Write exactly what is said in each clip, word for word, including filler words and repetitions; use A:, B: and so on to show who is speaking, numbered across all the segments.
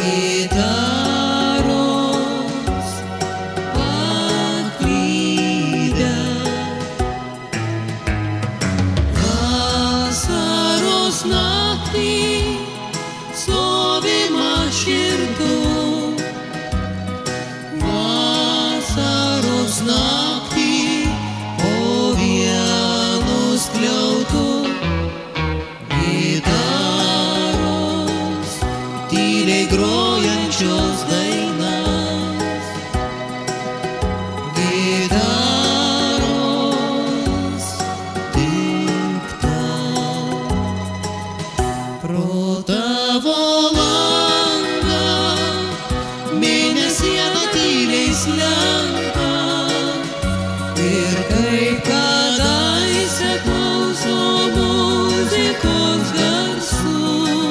A: gitaros paklydę. Vasaros naktį stovima širdų, vasaros naktį po vienu skliautu. Gitaros tyliai grojančios dainas, gitaros tik tau. Pro tavo langą mėnesiena tyliai slenka ir kaip kadaise klauso muzikos garsų.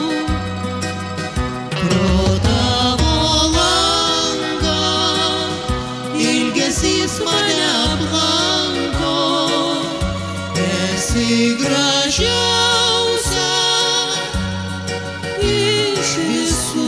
A: Pro tavo langą ilgesys mane aplanko, esi gražiausia iš visų.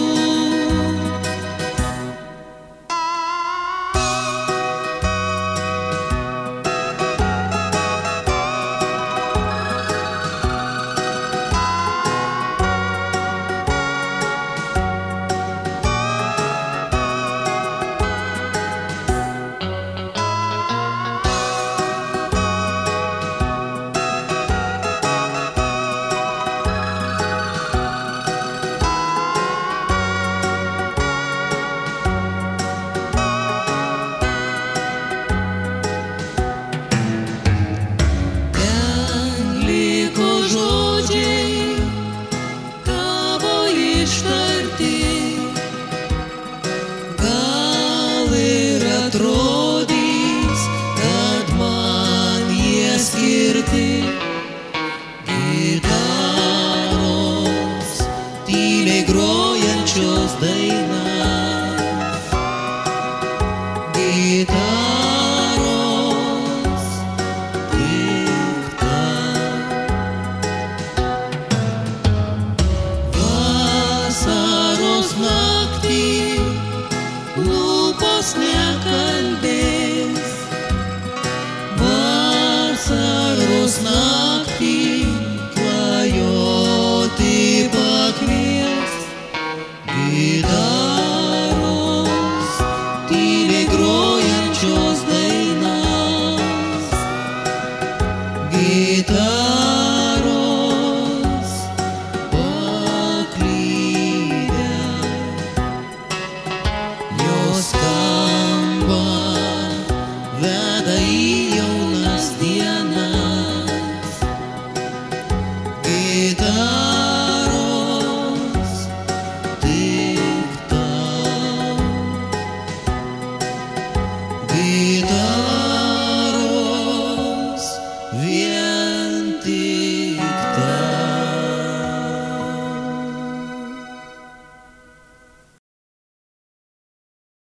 A: Ten liko žodžiai tavo ištarti, gal ir atrodys, kad man jie skirti. Gitaros tyliai grojančios dainas,